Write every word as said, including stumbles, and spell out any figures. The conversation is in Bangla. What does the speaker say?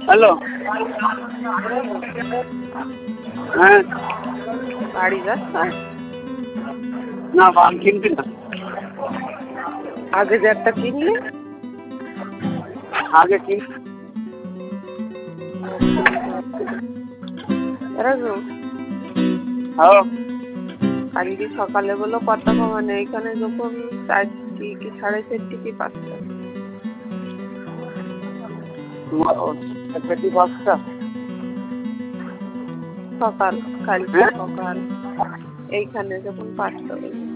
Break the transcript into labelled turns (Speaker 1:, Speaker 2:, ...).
Speaker 1: হ্যালো, হ্যাঁ
Speaker 2: বাড়ি যাচ্ছ?
Speaker 1: না বাম কিনবি না।
Speaker 2: আগে যে একটা কিনলি
Speaker 1: আগে কিন
Speaker 2: কালকে সকালে বলো কত মানে এইখানে যখন চারটি কি সাড়ে চারটি কি পাঁচটা
Speaker 1: পাঁচটা
Speaker 2: সকাল কালকে সকাল এইখানে যখন পাঁচটা